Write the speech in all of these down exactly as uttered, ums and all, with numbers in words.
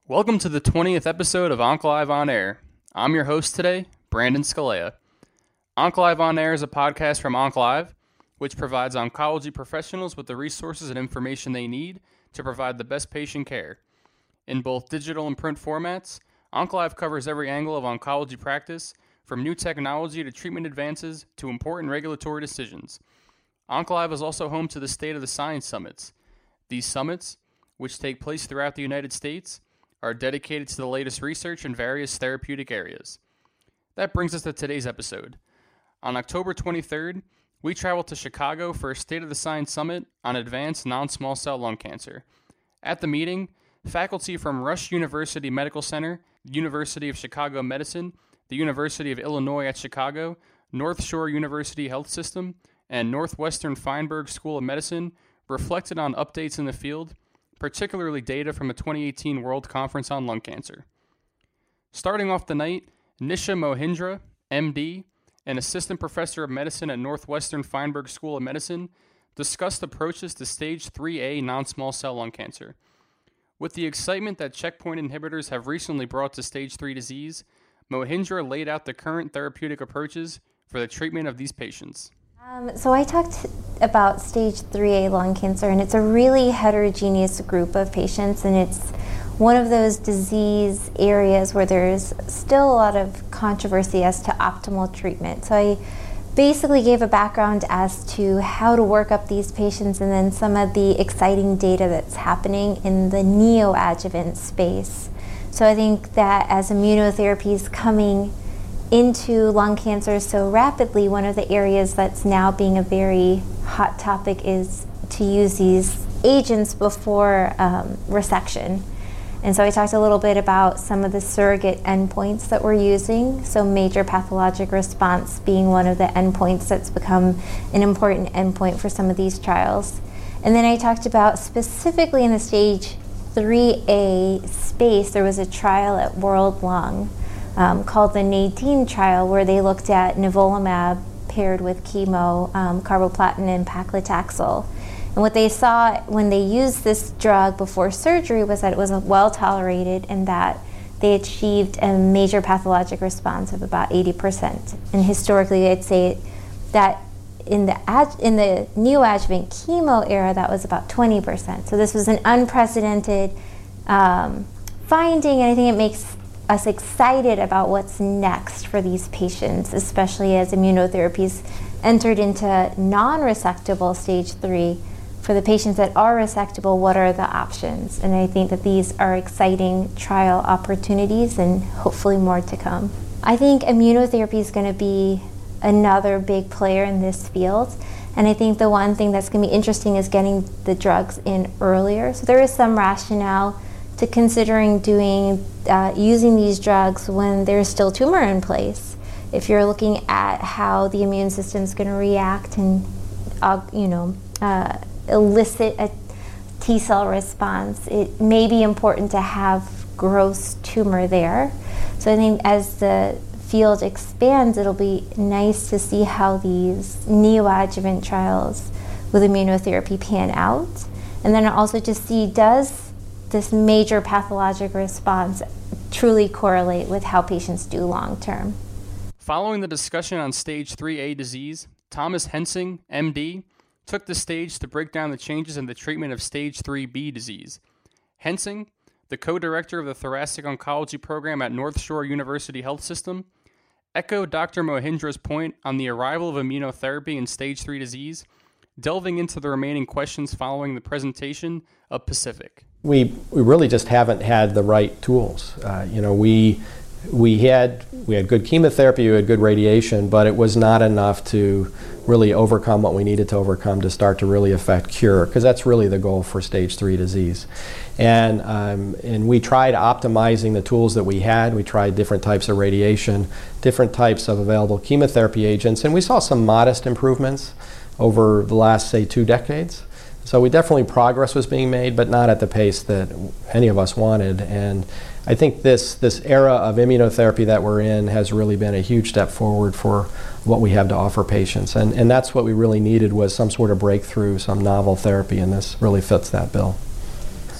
Welcome to the twentieth episode of OncLive On Air. I'm your host today, Brandon Scalea. OncLive On Air is a podcast from OncLive, which provides oncology professionals with the resources and information they need to provide the best patient care. In both digital and print formats, OncLive covers every angle of oncology practice, from new technology to treatment advances to important regulatory decisions. OncLive is also home to the State of the Science Summits. These summits, which take place throughout the United States, are dedicated to the latest research in various therapeutic areas. That brings us to today's episode. On October twenty-third, we traveled to Chicago for a State of the Science Summit on advanced non-small cell lung cancer. At the meeting, faculty from Rush University Medical Center, University of Chicago Medicine, the University of Illinois at Chicago, North Shore University Health System, and Northwestern Feinberg School of Medicine reflected on updates in the field, particularly data from the twenty eighteen World Conference on Lung Cancer. Starting off the night, Nisha Mohindra, M D, an assistant professor of medicine at Northwestern Feinberg School of Medicine, discussed approaches to stage three A non-small cell lung cancer. With the excitement that checkpoint inhibitors have recently brought to stage three disease, Mohindra laid out the current therapeutic approaches for the treatment of these patients. Um, so I talked about stage three A lung cancer, and it's a really heterogeneous group of patients, and it's one of those disease areas where there's still a lot of controversy as to optimal treatment. So I basically gave a background as to how to work up these patients and then some of the exciting data that's happening in the neoadjuvant space. So I think that as immunotherapy is coming into lung cancer so rapidly, one of the areas that's now being a very hot topic is to use these agents before um, resection. And so I talked a little bit about some of the surrogate endpoints that we're using, so major pathologic response being one of the endpoints that's become an important endpoint for some of these trials. And then I talked about specifically in the stage three A space, there was a trial at World Lung Um, called the NADINE trial, where they looked at nivolumab paired with chemo, um, carboplatin and paclitaxel. And what they saw when they used this drug before surgery was that it was well tolerated and that they achieved a major pathologic response of about eighty percent. And historically, I'd say that in the ad- in the neoadjuvant chemo era, that was about twenty percent. So this was an unprecedented um, finding, and I think it makes us excited about what's next for these patients, especially as immunotherapies entered into non-resectable stage three. For the patients that are resectable, what are the options? And I think that these are exciting trial opportunities and hopefully more to come. I think immunotherapy is going to be another big player in this field. And I think the one thing that's going to be interesting is getting the drugs in earlier. So there is some rationale to considering doing uh, using these drugs when there's still tumor in place. If you're looking at how the immune system is going to react and uh, you know uh, elicit a T cell response, it may be important to have gross tumor there. So I think as the field expands, it'll be nice to see how these neoadjuvant trials with immunotherapy pan out, and then also to see, does this major pathologic response truly correlate with how patients do long term. Following the discussion on stage three A disease, Thomas Hensing, M D, took the stage to break down the changes in the treatment of stage three B disease. Hensing, the co-director of the Thoracic Oncology Program at North Shore University Health System, echoed Doctor Mohindra's point on the arrival of immunotherapy in stage three disease, delving into the remaining questions following the presentation of Pacific. We we really just haven't had the right tools. Uh, you know, we we had we had good chemotherapy, we had good radiation, but it was not enough to really overcome what we needed to overcome to start to really affect cure, because that's really the goal for stage three disease. And um, and we tried optimizing the tools that we had. We tried different types of radiation, different types of available chemotherapy agents, and we saw some modest improvements over the last, say, two decades. So we definitely, progress was being made, but not at the pace that any of us wanted. And I think this this era of immunotherapy that we're in has really been a huge step forward for what we have to offer patients. And, and that's what we really needed, was some sort of breakthrough, some novel therapy, and this really fits that bill.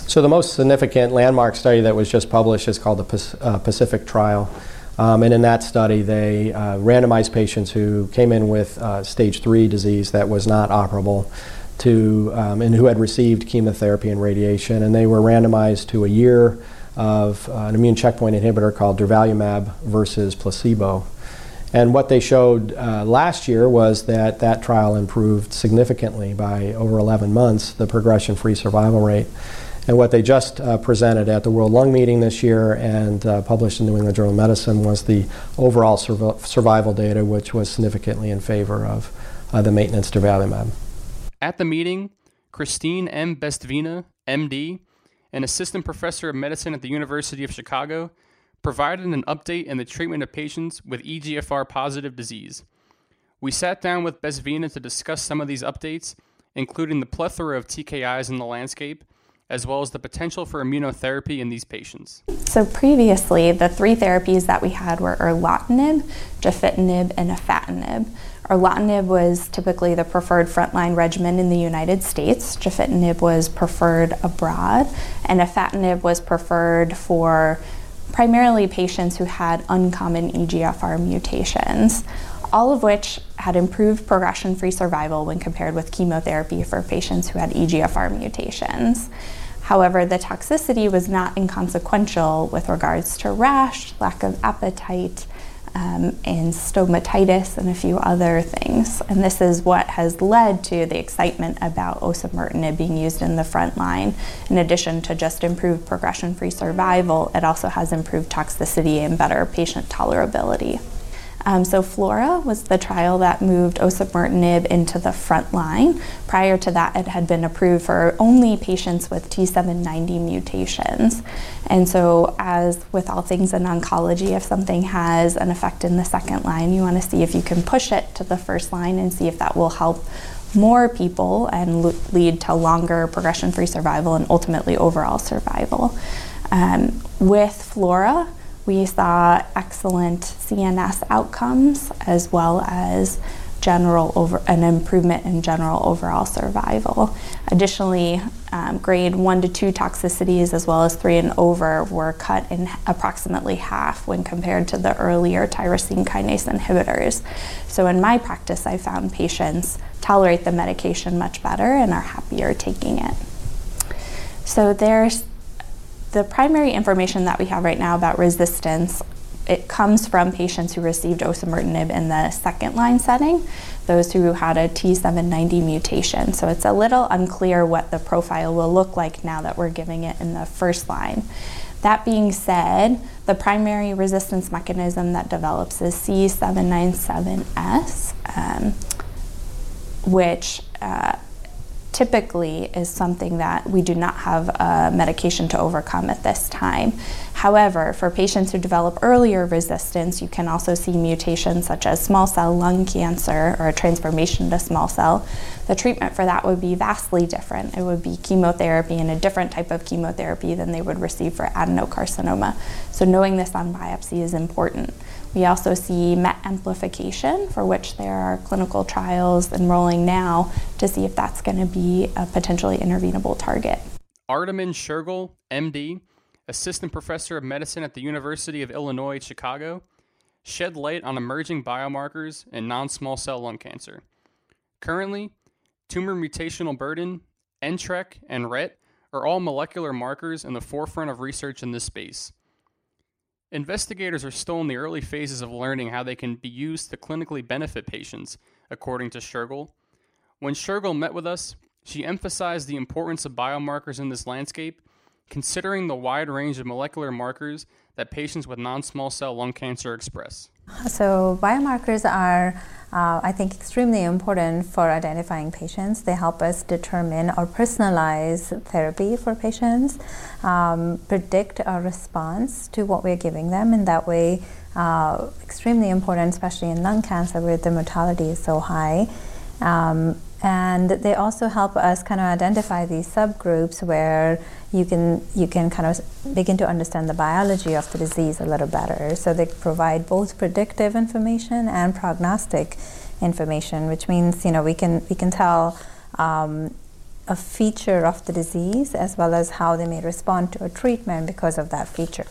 So the most significant landmark study that was just published is called the uh, Pacific Trial. Um, and in that study, they uh, randomized patients who came in with uh, stage three disease that was not operable to, um, and who had received chemotherapy and radiation. And they were randomized to a year of uh, an immune checkpoint inhibitor called durvalumab versus placebo. And what they showed uh, last year was that that trial improved significantly by over eleven months, the progression-free survival rate. And what they just uh, presented at the World Lung Meeting this year and uh, published in New England Journal of Medicine was the overall surv- survival data, which was significantly in favor of uh, the maintenance durvalumab. At the meeting, Christine M. Bestvina, M D, an assistant professor of medicine at the University of Chicago, provided an update in the treatment of patients with E G F R-positive disease. We sat down with Bestvina to discuss some of these updates, including the plethora of T K Is in the landscape, as well as the potential for immunotherapy in these patients. So previously, the three therapies that we had were erlotinib, gefitinib, and afatinib. Erlotinib was typically the preferred frontline regimen in the United States. Gefitinib was preferred abroad, and afatinib was preferred for primarily patients who had uncommon E G F R mutations, all of which had improved progression-free survival when compared with chemotherapy for patients who had E G F R mutations. However, the toxicity was not inconsequential with regards to rash, lack of appetite, um, and stomatitis, and a few other things. And this is what has led to the excitement about osimertinib being used in the front line. In addition to just improved progression-free survival, it also has improved toxicity and better patient tolerability. Um, so FLAURA was the trial that moved osimertinib into the front line. Prior to that, it had been approved for only patients with T seven ninety mutations. And so as with all things in oncology, if something has an effect in the second line, you want to see if you can push it to the first line and see if that will help more people and lo- lead to longer progression-free survival and ultimately overall survival. Um, with FLAURA, we saw excellent C N S outcomes as well as general over an improvement in general overall survival. Additionally, um, grade one to two toxicities as well as three and over were cut in approximately half when compared to the earlier tyrosine kinase inhibitors. So in my practice, I found patients tolerate the medication much better and are happier taking it. So there's the primary information that we have right now about resistance. It comes from patients who received osimertinib in the second line setting, those who had a T seven ninety mutation. So it's a little unclear what the profile will look like now that we're giving it in the first line. That being said, the primary resistance mechanism that develops is C seven ninety-seven S, um, which uh, typically is something that we do not have a medication to overcome at this time. However, for patients who develop earlier resistance, you can also see mutations such as small cell lung cancer or a transformation to small cell. The treatment for that would be vastly different. It would be chemotherapy and a different type of chemotherapy than they would receive for adenocarcinoma. So knowing this on biopsy is important. We also see MET amplification, for which there are clinical trials enrolling now to see if that's going to be a potentially intervenable target. Ardaman Shergill, M D, assistant professor of medicine at the University of Illinois at Chicago, shed light on emerging biomarkers in non-small cell lung cancer. Currently, tumor mutational burden, N T R E C, and R E T are all molecular markers in the forefront of research in this space. Investigators are still in the early phases of learning how they can be used to clinically benefit patients, according to Shergill. When Shergill met with us, she emphasized the importance of biomarkers in this landscape, considering the wide range of molecular markers that patients with non-small cell lung cancer express. So biomarkers are, uh, I think, extremely important for identifying patients. They help us determine or personalize therapy for patients, um, predict our response to what we're giving them, and that way, uh, extremely important, especially in lung cancer where the mortality is so high. Um, and they also help us kind of identify these subgroups where you can you can kind of begin to understand the biology of the disease a little better. So they provide both predictive information and prognostic information, which means you know we can we can tell um, a feature of the disease as well as how they may respond to a treatment because of that feature.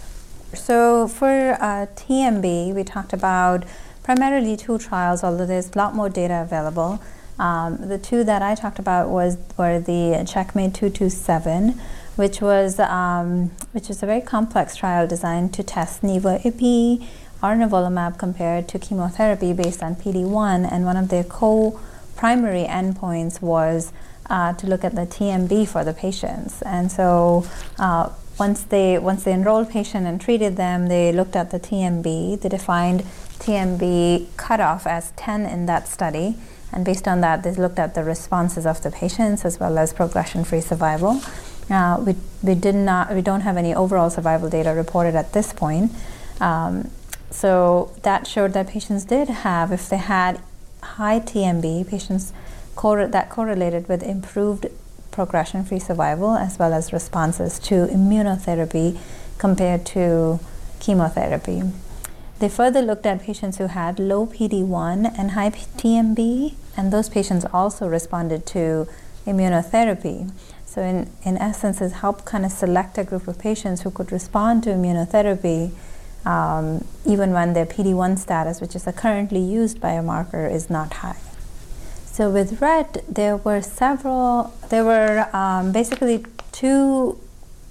So for uh, T M B, we talked about primarily two trials, although there's a lot more data available. Um, the two that I talked about was were the Checkmate two two seven, which was um, which is a very complex trial designed to test nivo-ipi or nivolumab compared to chemotherapy based on P D one, and one of their co-primary endpoints was uh, to look at the T M B for the patients. And so uh, once they once they enrolled patient and treated them, they looked at the T M B. They defined T M B cutoff as ten in that study. And based on that, they looked at the responses of the patients as well as progression-free survival. Uh, we we did not we don't have any overall survival data reported at this point. Um, so that showed that patients did have, if they had high T M B, patients cor- that correlated with improved progression-free survival as well as responses to immunotherapy compared to chemotherapy. They further looked at patients who had low P D one and high T M B, and those patients also responded to immunotherapy. So in, in essence, it helped kind of select a group of patients who could respond to immunotherapy um, even when their P D one status, which is a currently used biomarker, is not high. So with R E T, there were several, there were um, basically two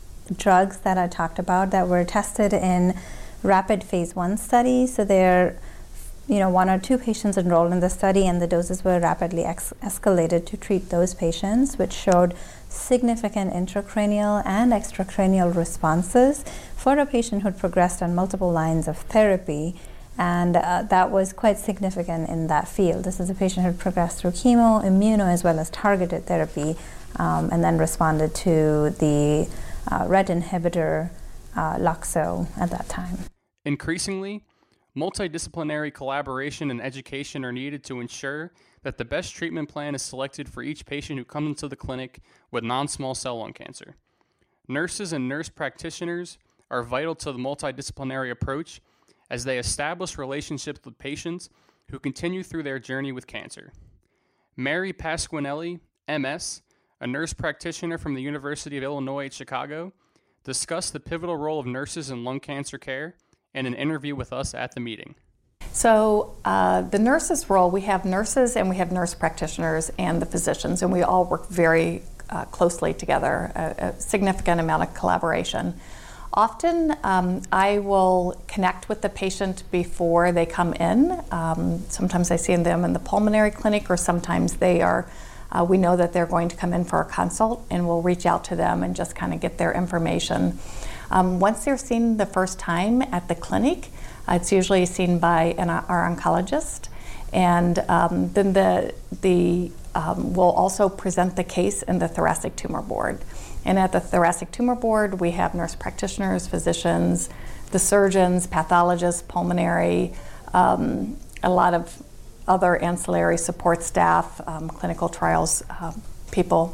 drugs that I talked about that were tested in rapid phase one study. So there, you know, one or two patients enrolled in the study, and the doses were rapidly ex- escalated to treat those patients, which showed significant intracranial and extracranial responses for a patient who had progressed on multiple lines of therapy. And uh, that was quite significant in that field. This is a patient who had progressed through chemo, immuno, as well as targeted therapy, um, and then responded to the uh, R E T inhibitor Uh, Loxo at that time. Increasingly, multidisciplinary collaboration and education are needed to ensure that the best treatment plan is selected for each patient who comes into the clinic with non-small cell lung cancer. Nurses and nurse practitioners are vital to the multidisciplinary approach as they establish relationships with patients who continue through their journey with cancer. Mary Pasquinelli, M S, a nurse practitioner from the University of Illinois at Chicago, discussed the pivotal role of nurses in lung cancer care in an interview with us at the meeting. So uh, the nurses' role, we have nurses and we have nurse practitioners and the physicians, and we all work very uh, closely together, a, a significant amount of collaboration. Often um, I will connect with the patient before they come in. Um, sometimes I see them in the pulmonary clinic, or sometimes they are Uh, we know that they're going to come in for a consult, and we'll reach out to them and just kind of get their information. Um, once they're seen the first time at the clinic, uh, it's usually seen by an, our oncologist, and um, then the the um, we'll also present the case in the thoracic tumor board. And at the thoracic tumor board, we have nurse practitioners, physicians, the surgeons, pathologists, pulmonary, um, a lot of other ancillary support staff, um, clinical trials uh, people.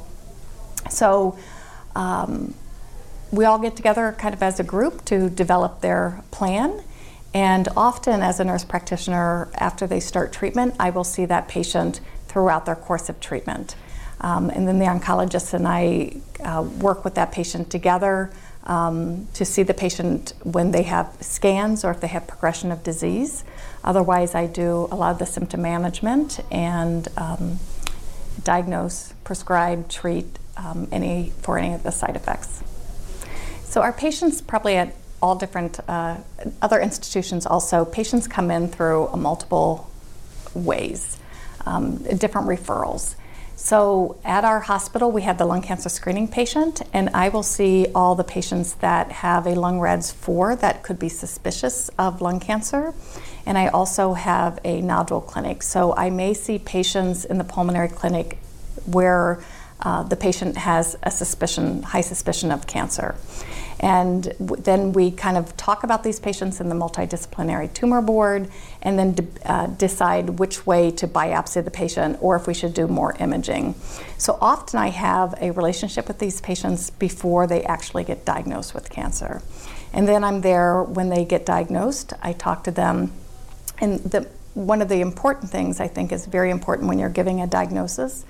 So um, we all get together kind of as a group to develop their plan. And often as a nurse practitioner, after they start treatment, I will see that patient throughout their course of treatment. Um, and then the oncologist and I uh, work with that patient together um, to see the patient when they have scans or if they have progression of disease. Otherwise, I do a lot of the symptom management and um, diagnose, prescribe, treat um, any for any of the side effects. So our patients, probably at all different uh, other institutions also, patients come in through uh, multiple ways, um, different referrals. So at our hospital, we have the lung cancer screening patient, and I will see all the patients that have a lung R E D S four that could be suspicious of lung cancer. And I also have a nodule clinic. So I may see patients in the pulmonary clinic where uh, the patient has a suspicion, high suspicion of cancer. And w- then we kind of talk about these patients in the multidisciplinary tumor board, and then de- uh, decide which way to biopsy the patient or if we should do more imaging. So often I have a relationship with these patients before they actually get diagnosed with cancer. And then I'm there when they get diagnosed. I talk to them. And the, one of the important things I think is very important when you're giving a diagnosis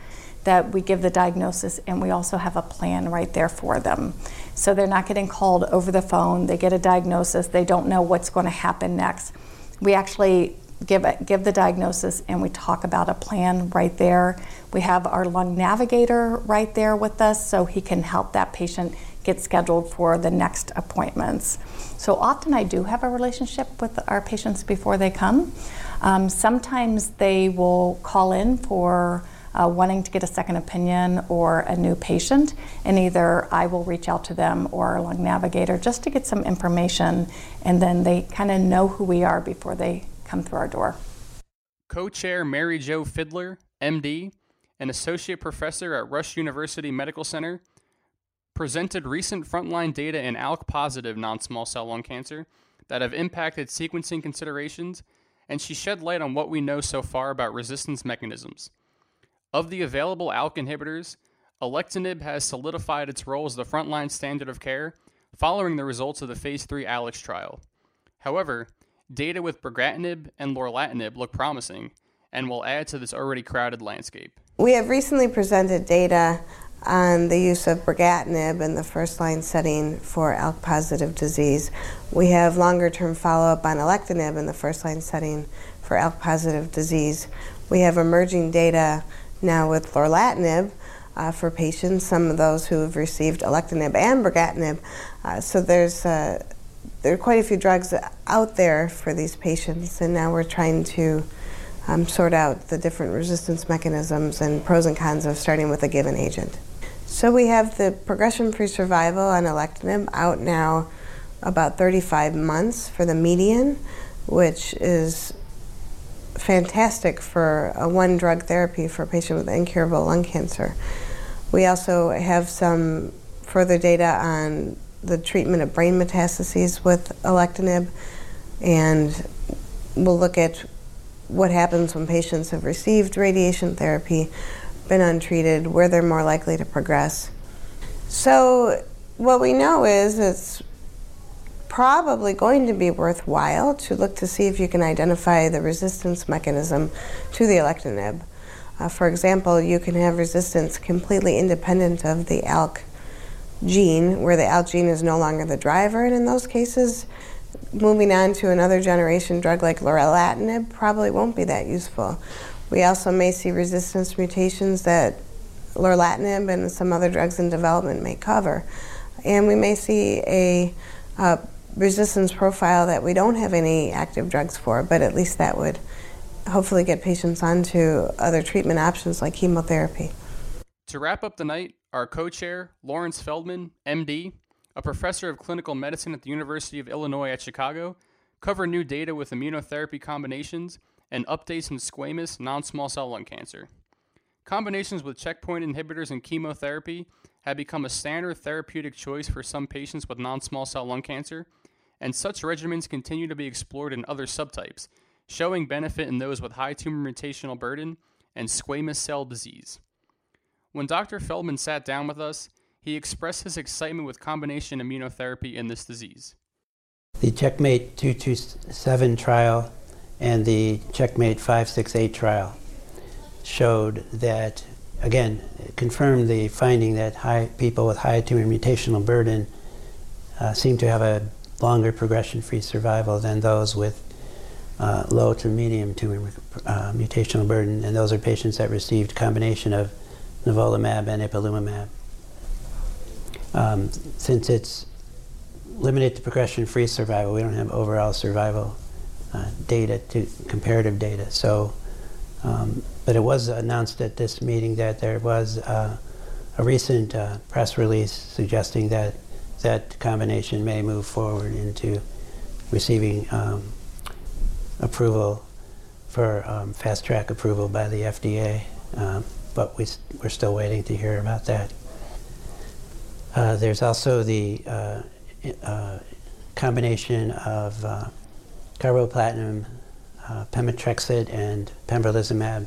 that we give the diagnosis and we also have a plan right there for them. So they're not getting called over the phone, they get a diagnosis, they don't know what's going to happen next. We actually give it, give the diagnosis and we talk about a plan right there. We have our lung navigator right there with us so he can help that patient get scheduled for the next appointments. So often I do have a relationship with our patients before they come. Um, sometimes they will call in for uh, wanting to get a second opinion or a new patient, and either I will reach out to them or our lung navigator just to get some information, and then they kind of know who we are before they come through our door. Co-chair Mary Jo Fidler, M D, an associate professor at Rush University Medical Center, presented recent frontline data in A L K-positive non-small cell lung cancer that have impacted sequencing considerations, and she shed light on what we know so far about resistance mechanisms. Of the available A L K inhibitors, alectinib has solidified its role as the frontline standard of care following the results of the phase three ALEX trial. However, data with brigatinib and lorlatinib look promising and will add to this already crowded landscape. We have recently presented data on the use of brigatinib in the first-line setting for A L K-positive disease. We have longer-term follow-up on alectinib in the first-line setting for A L K-positive disease. We have emerging data now with lorlatinib uh, for patients, some of those who have received alectinib and brigatinib. Uh, so there's uh, there are quite a few drugs out there for these patients, and now we're trying to um, sort out the different resistance mechanisms and pros and cons of starting with a given agent. So we have the progression-free survival on alectinib out now about thirty-five months for the median, which is fantastic for a one-drug therapy for a patient with incurable lung cancer. We also have some further data on the treatment of brain metastases with alectinib, and we'll look at what happens when patients have received radiation therapy, been untreated, where they're more likely to progress. So what we know is it's probably going to be worthwhile to look to see if you can identify the resistance mechanism to the alectinib. Uh, for example, you can have resistance completely independent of the A L K gene, where the A L K gene is no longer the driver, and in those cases, moving on to another generation drug like lorlatinib probably won't be that useful. We also may see resistance mutations that lorlatinib and some other drugs in development may cover. And we may see a uh, resistance profile that we don't have any active drugs for, but at least that would hopefully get patients onto other treatment options like chemotherapy. To wrap up the night, our co-chair, Lawrence Feldman, M D, a professor of clinical medicine at the University of Illinois at Chicago, covered new data with immunotherapy combinations and updates in squamous non-small cell lung cancer. Combinations with checkpoint inhibitors and chemotherapy have become a standard therapeutic choice for some patients with non-small cell lung cancer, and such regimens continue to be explored in other subtypes, showing benefit in those with high tumor mutational burden and squamous cell disease. When Doctor Feldman sat down with us, he expressed his excitement with combination immunotherapy in this disease. The CheckMate two two seven trial and the CheckMate five six eight trial showed that, again, confirmed the finding that high, people with high tumor mutational burden uh, seem to have a longer progression-free survival than those with uh, low to medium tumor uh, mutational burden, and those are patients that received a combination of nivolumab and ipilimumab. Um, since it's limited to progression-free survival, we don't have overall survival uh, data, to comparative data. So, um, but it was announced at this meeting that there was uh, a recent uh, press release suggesting that that combination may move forward into receiving um, approval for um, fast-track approval by the F D A, um, but we, we're still waiting to hear about that. Uh, there's also the uh, uh, combination of uh, carboplatin, uh, pemetrexed, and pembrolizumab,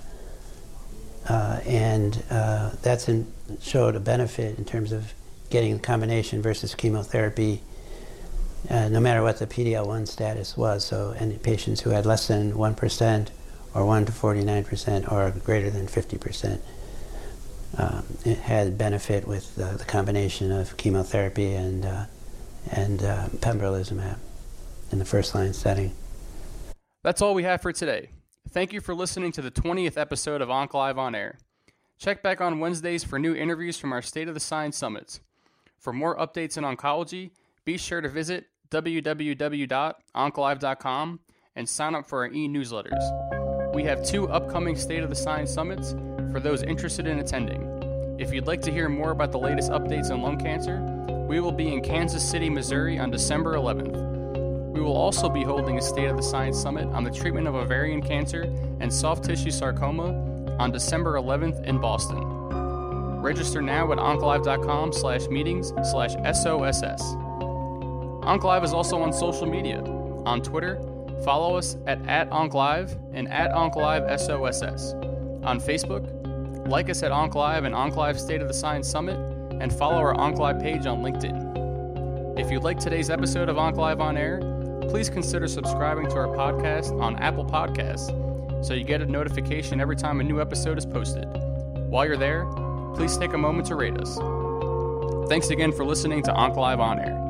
uh, and uh, that's in, showed a benefit in terms of getting the combination versus chemotherapy, uh, no matter what the P D L one status was. So, any patients who had less than one percent, or one to forty-nine percent, or greater than fifty percent. uh, it had benefit with uh, the combination of chemotherapy and, uh, and uh, pembrolizumab in the first-line setting. That's all we have for today. Thank you for listening to the twentieth episode of OncLive On Air. Check back on Wednesdays for new interviews from our State of the Science Summits. For more updates in oncology, be sure to visit w w w dot oncolive dot com and sign up for our e-newsletters. We have two upcoming State of the Science Summits for those interested in attending. If you'd like to hear more about the latest updates in lung cancer, we will be in Kansas City, Missouri on December eleventh. We will also be holding a State of the Science Summit on the treatment of ovarian cancer and soft tissue sarcoma on December eleventh in Boston. Register now at oncolive dot com slash meetings slash S O S S. OncLive is also on social media. On Twitter, follow us at, at OncLive and at OncLive S O S S. On Facebook, like us at OncLive and OncLive State of the Science Summit, and follow our OncLive page on LinkedIn. If you liked today's episode of OncLive On Air, please consider subscribing to our podcast on Apple Podcasts so you get a notification every time a new episode is posted. While you're there, please take a moment to rate us. Thanks again for listening to OncLive On Air.